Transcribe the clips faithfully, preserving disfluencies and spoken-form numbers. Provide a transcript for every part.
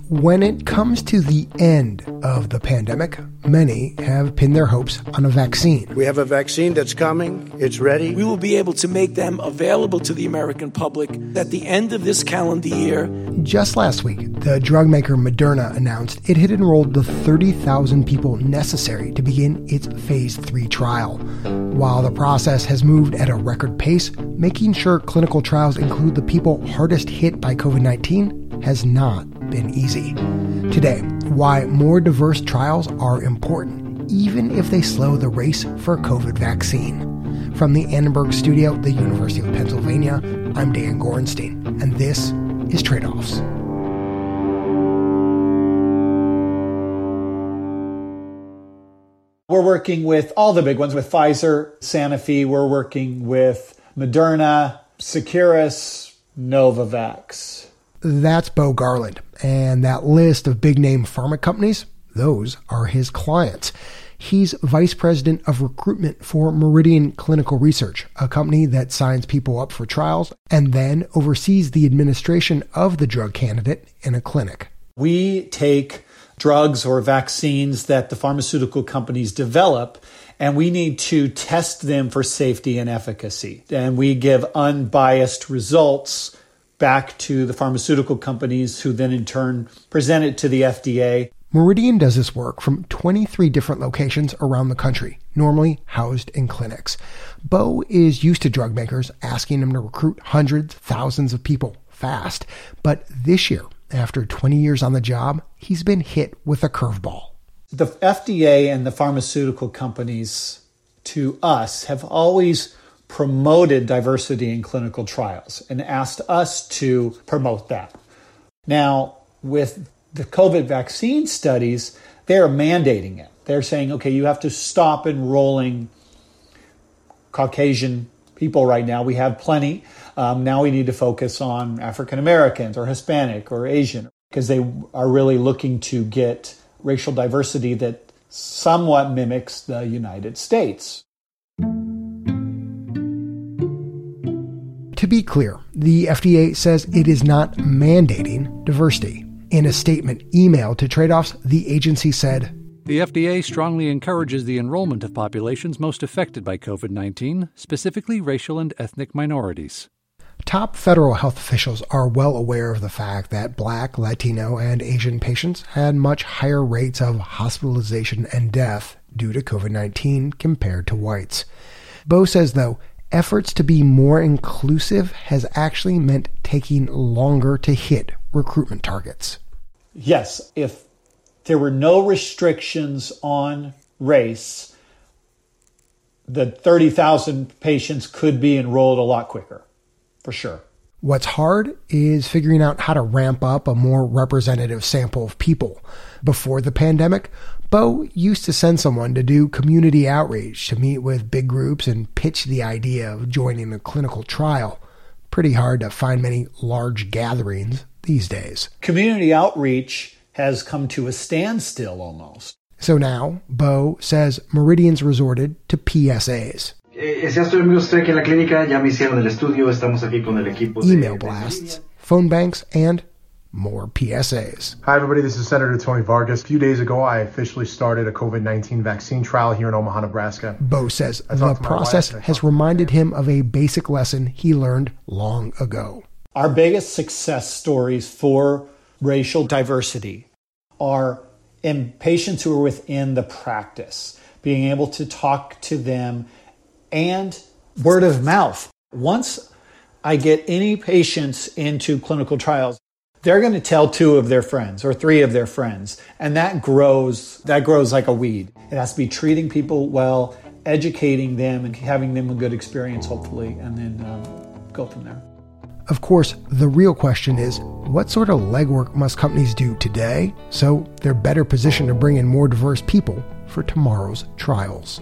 When it comes to the end of the pandemic, many have pinned their hopes on a vaccine. We have a vaccine that's coming. It's ready. We will be able to make them available to the American public at the end of this calendar year. Just last week, the drug maker Moderna announced it had enrolled the thirty thousand people necessary to begin its phase three trial. While the process has moved at a record pace, making sure clinical trials include the people hardest hit by covid nineteen has not been easy. Today, why more diverse trials are important, even if they slow the race for a COVID vaccine. From the Annenberg studio at the University of Pennsylvania, I'm Dan Gorenstein, and this is Trade-Offs. We're working with all the big ones, with Pfizer, Sanofi. We're working with Moderna, Seqirus, Novavax. That's Beau Garland, and that list of big-name pharma companies, those are his clients. He's vice president of recruitment for Meridian Clinical Research, a company that signs people up for trials and then oversees the administration of the drug candidate in a clinic. We take drugs or vaccines that the pharmaceutical companies develop, and we need to test them for safety and efficacy. And we give unbiased results back to the pharmaceutical companies, who then in turn present it to the F D A. Meridian does this work from twenty-three different locations around the country, normally housed in clinics. Beau is used to drug makers asking him to recruit hundreds, thousands of people fast. But this year, after twenty years on the job, he's been hit with a curveball. The F D A and the pharmaceutical companies, to us, have always promoted diversity in clinical trials and asked us to promote that. Now, with the COVID vaccine studies, they're mandating it. They're saying, okay, you have to stop enrolling Caucasian people right now. We have plenty. Um, now we need to focus on African Americans or Hispanic or Asian, because they are really looking to get racial diversity that somewhat mimics the United States. To be clear, the F D A says it is not mandating diversity. In a statement emailed to Trade-Offs, the agency said, "The F D A strongly encourages the enrollment of populations most affected by covid nineteen, specifically racial and ethnic minorities." Top federal health officials are well aware of the fact that Black, Latino, and Asian patients had much higher rates of hospitalization and death due to covid nineteen compared to whites. Beau says, though, efforts to be more inclusive has actually meant taking longer to hit recruitment targets. Yes, if there were no restrictions on race, the thirty thousand patients could be enrolled a lot quicker, for sure. What's hard is figuring out how to ramp up a more representative sample of people. Before the pandemic, Beau used to send someone to do community outreach, to meet with big groups and pitch the idea of joining a clinical trial. Pretty hard to find many large gatherings these days. Community outreach has come to a standstill almost. So now, Beau says Meridian's resorted to P S As. Email blasts, phone banks, and more P S As. Hi, everybody. This is Senator Tony Vargas. A few days ago, I officially started a covid nineteen vaccine trial here in Omaha, Nebraska. Beau says the process has reminded him of a basic lesson he learned long ago. Our biggest success stories for racial diversity are in patients who are within the practice, being able to talk to them, and word of mouth. Once I get any patients into clinical trials, they're going to tell two of their friends or three of their friends, and that grows that grows like a weed. It has to be treating people well, educating them, and having them a good experience, hopefully, and then um, go from there. Of course, the real question is, what sort of legwork must companies do today so they're better positioned to bring in more diverse people for tomorrow's trials?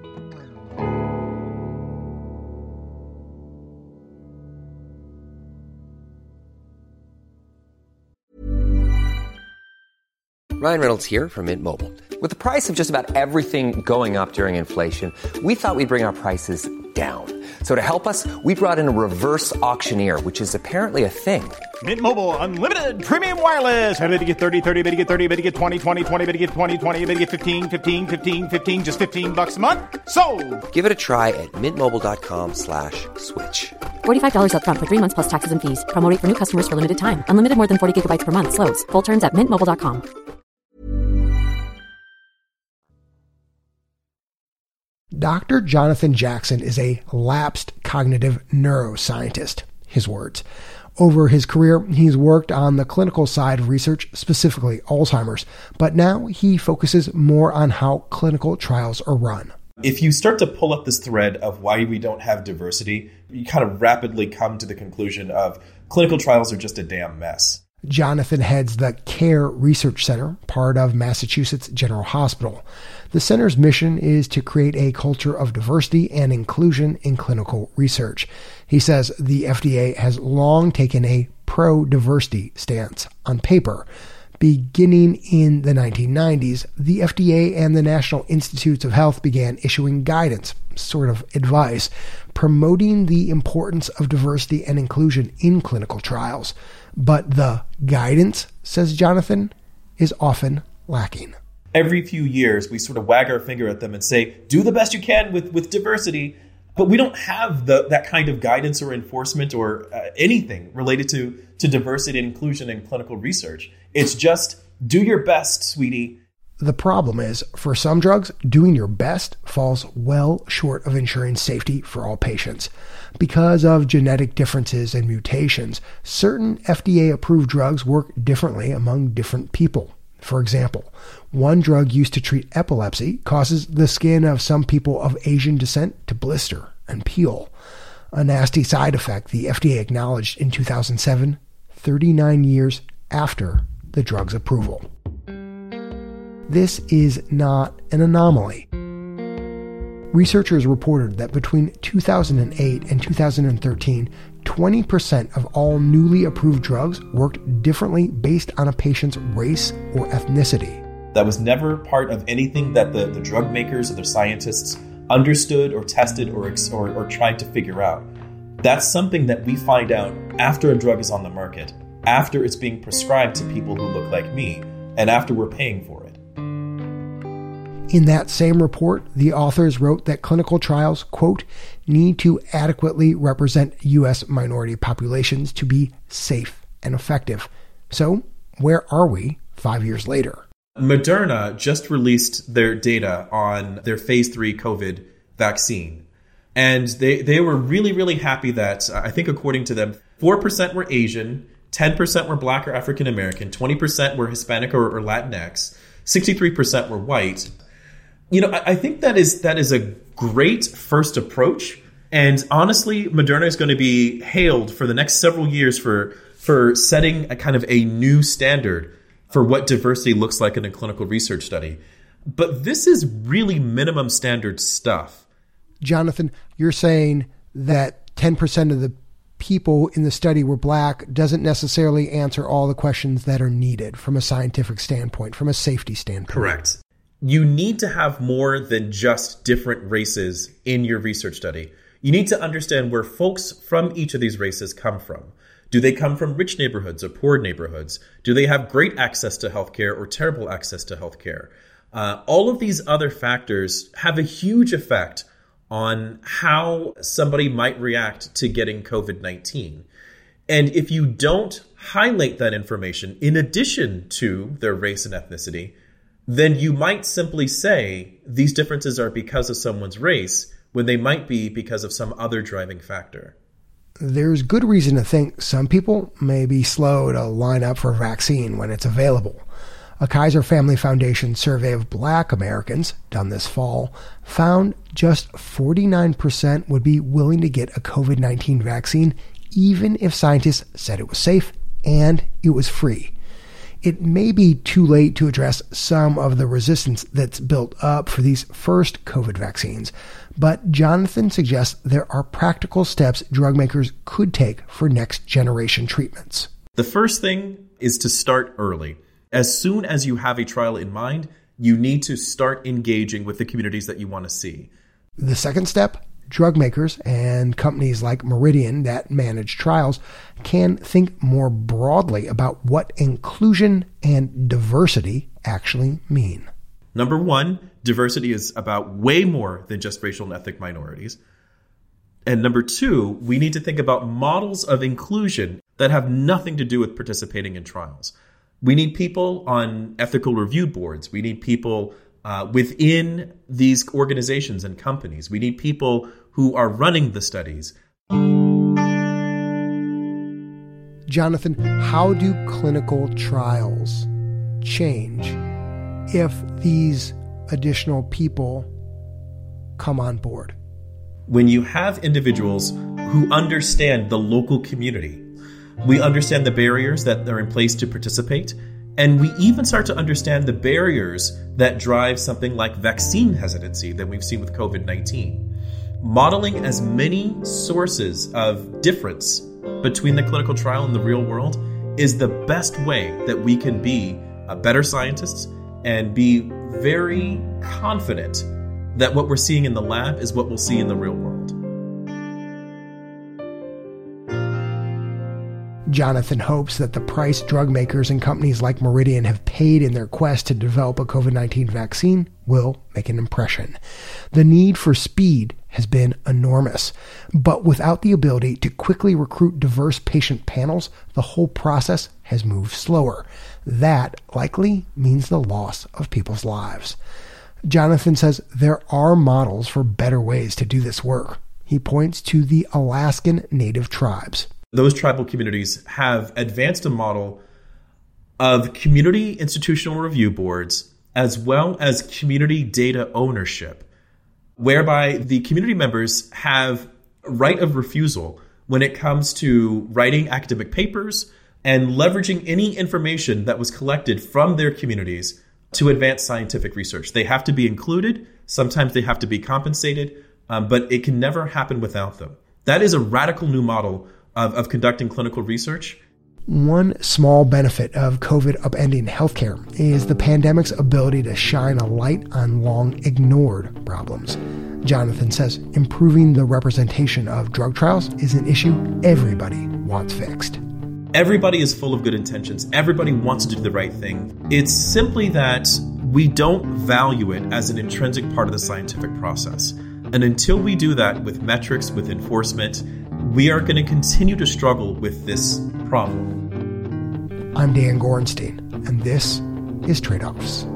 Ryan Reynolds here from Mint Mobile. With the price of just about everything going up during inflation, we thought we'd bring our prices down. So to help us, we brought in a reverse auctioneer, which is apparently a thing. Mint Mobile Unlimited Premium Wireless. How to get thirty, thirty, how to get thirty, how to get twenty, twenty, twenty, how to get twenty, twenty, how to get fifteen, fifteen, fifteen, fifteen, just fifteen bucks a month? Sold! Give it a try at mintmobile.com slash switch. forty-five dollars up front for three months plus taxes and fees. Promo rate for new customers for limited time. Unlimited more than forty gigabytes per month. Slows full terms at mint mobile dot com. Doctor Jonathan Jackson is a lapsed cognitive neuroscientist, his words. Over his career, he's worked on the clinical side of research, specifically Alzheimer's, but now he focuses more on how clinical trials are run. If you start to pull up this thread of why we don't have diversity, you kind of rapidly come to the conclusion of clinical trials are just a damn mess. Jonathan heads the CARE Research Center, part of Massachusetts General Hospital. The center's mission is to create a culture of diversity and inclusion in clinical research. He says the F D A has long taken a pro-diversity stance on paper. Beginning in the nineteen nineties, the F D A and the National Institutes of Health began issuing guidance, sort of advice, promoting the importance of diversity and inclusion in clinical trials. But the guidance, says Jonathan, is often lacking. Every few years, we sort of wag our finger at them and say, do the best you can with, with diversity. But we don't have the, that kind of guidance or enforcement or uh, anything related to, to diversity and inclusion in clinical research. It's just do your best, sweetie. The problem is, for some drugs, doing your best falls well short of ensuring safety for all patients. Because of genetic differences and mutations, certain F D A-approved drugs work differently among different people. For example, one drug used to treat epilepsy causes the skin of some people of Asian descent to blister and peel. A nasty side effect the F D A acknowledged in two thousand seven, thirty-nine years after the drug's approval. This is not an anomaly. Researchers reported that between two thousand eight and two thousand thirteen, twenty percent of all newly approved drugs worked differently based on a patient's race or ethnicity. That was never part of anything that the, the drug makers or the scientists understood or tested or, or, or tried to figure out. That's something that we find out after a drug is on the market, after it's being prescribed to people who look like me, and after we're paying for it. In that same report, the authors wrote that clinical trials, quote, need to adequately represent U S minority populations to be safe and effective. So, where are we five years later? Moderna just released their data on their phase three COVID vaccine. And they, they were really, really happy that, uh, I think according to them, four percent were Asian, ten percent were Black or African American, twenty percent were Hispanic or, or Latinx, sixty-three percent were white. You know, I, I think that is that is a great first approach. And honestly, Moderna is going to be hailed for the next several years for for setting a kind of a new standard for what diversity looks like in a clinical research study. But this is really minimum standard stuff. Jonathan, you're saying that ten percent of the people in the study were Black doesn't necessarily answer all the questions that are needed from a scientific standpoint, from a safety standpoint. Correct. You need to have more than just different races in your research study. You need to understand where folks from each of these races come from. Do they come from rich neighborhoods or poor neighborhoods? Do they have great access to healthcare or terrible access to healthcare? Uh, all of these other factors have a huge effect on how somebody might react to getting COVID nineteen. And if you don't highlight that information in addition to their race and ethnicity, then you might simply say these differences are because of someone's race when they might be because of some other driving factor. There's good reason to think some people may be slow to line up for a vaccine when it's available. A Kaiser Family Foundation survey of Black Americans, done this fall, found just forty-nine percent would be willing to get a COVID nineteen vaccine even if scientists said it was safe and it was free. It may be too late to address some of the resistance that's built up for these first COVID vaccines, but Jonathan suggests there are practical steps drug makers could take for next generation treatments. The first thing is to start early. As soon as you have a trial in mind, you need to start engaging with the communities that you want to see. The second step, drug makers and companies like Meridian that manage trials can think more broadly about what inclusion and diversity actually mean. Number one, diversity is about way more than just racial and ethnic minorities. And number two, we need to think about models of inclusion that have nothing to do with participating in trials. We need people on ethical review boards. We need people uh, within these organizations and companies. We need people who are running the studies. Jonathan, how do clinical trials change if these additional people come on board? When you have individuals who understand the local community, we understand the barriers that are in place to participate, and we even start to understand the barriers that drive something like vaccine hesitancy that we've seen with covid nineteen. Modeling as many sources of difference between the clinical trial and the real world is the best way that we can be uh, better scientists and be very confident that what we're seeing in the lab is what we'll see in the real world. Jonathan hopes that the price drug makers and companies like Meridian have paid in their quest to develop a covid nineteen vaccine will make an impression. The need for speed has been enormous, but without the ability to quickly recruit diverse patient panels, the whole process has moved slower. That likely means the loss of people's lives. Jonathan says there are models for better ways to do this work. He points to the Alaskan Native tribes. Those tribal communities have advanced a model of community institutional review boards as well as community data ownership, whereby the community members have right of refusal when it comes to writing academic papers and leveraging any information that was collected from their communities to advance scientific research. They have to be included. Sometimes they have to be compensated, um, but it can never happen without them. That is a radical new model of, of conducting clinical research. One small benefit of COVID upending healthcare is the pandemic's ability to shine a light on long-ignored problems. Jonathan says improving the representation of drug trials is an issue everybody wants fixed. Everybody is full of good intentions. Everybody wants to do the right thing. It's simply that we don't value it as an intrinsic part of the scientific process. And until we do that with metrics, with enforcement, we are going to continue to struggle with this problem. I'm Dan Gorenstein, and this is Trade-Offs.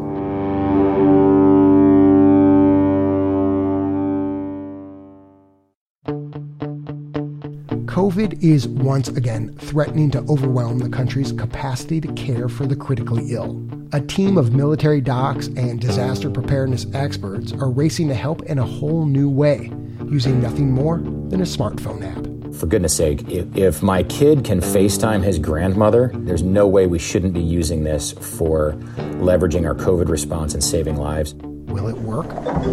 COVID is once again threatening to overwhelm the country's capacity to care for the critically ill. A team of military docs and disaster preparedness experts are racing to help in a whole new way, using nothing more than a smartphone app. For goodness sake, if, if my kid can FaceTime his grandmother, there's no way we shouldn't be using this for leveraging our COVID response and saving lives. Will it work?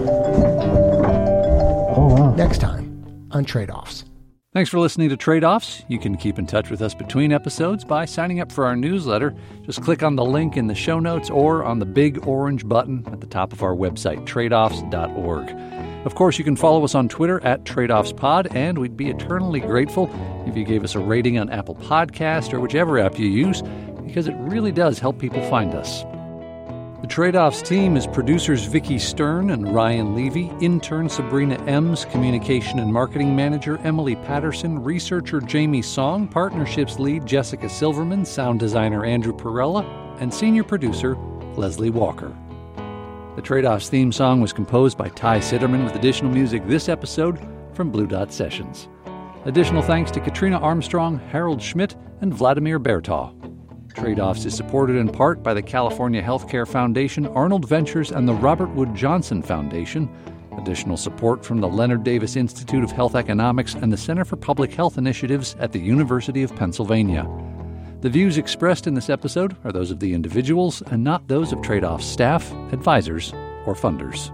Oh, wow. Next time on Trade-Offs. Thanks for listening to Trade-Offs. You can keep in touch with us between episodes by signing up for our newsletter. Just click on the link in the show notes or on the big orange button at the top of our website, tradeoffs dot org. Of course, you can follow us on Twitter at TradeOffsPod, and we'd be eternally grateful if you gave us a rating on Apple Podcast or whichever app you use, because it really does help people find us. The Trade-Offs team is producers Vicky Stern and Ryan Levy, intern Sabrina Ems, communication and marketing manager Emily Patterson, researcher Jamie Song, partnerships lead Jessica Silverman, sound designer Andrew Perella, and senior producer Leslie Walker. The Trade-Offs theme song was composed by Ty Sitterman with additional music this episode from Blue Dot Sessions. Additional thanks to Katrina Armstrong, Harold Schmidt, and Vladimir Bertaw. Trade-Offs is supported in part by the California Healthcare Foundation, Arnold Ventures, and the Robert Wood Johnson Foundation. Additional support from the Leonard Davis Institute of Health Economics and the Center for Public Health Initiatives at the University of Pennsylvania. The views expressed in this episode are those of the individuals and not those of Trade-Offs staff, advisors, or funders.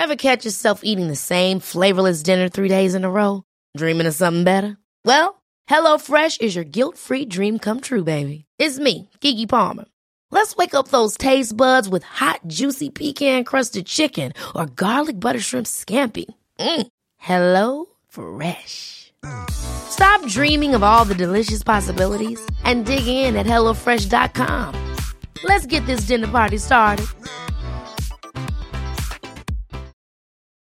Ever catch yourself eating the same flavorless dinner three days in a row? Dreaming of something better? Well, HelloFresh is your guilt-free dream come true, baby. It's me, Keke Palmer. Let's wake up those taste buds with hot, juicy pecan-crusted chicken or garlic butter shrimp scampi. Mm. Hello Fresh. Stop dreaming of all the delicious possibilities and dig in at hello fresh dot com. Let's get this dinner party started.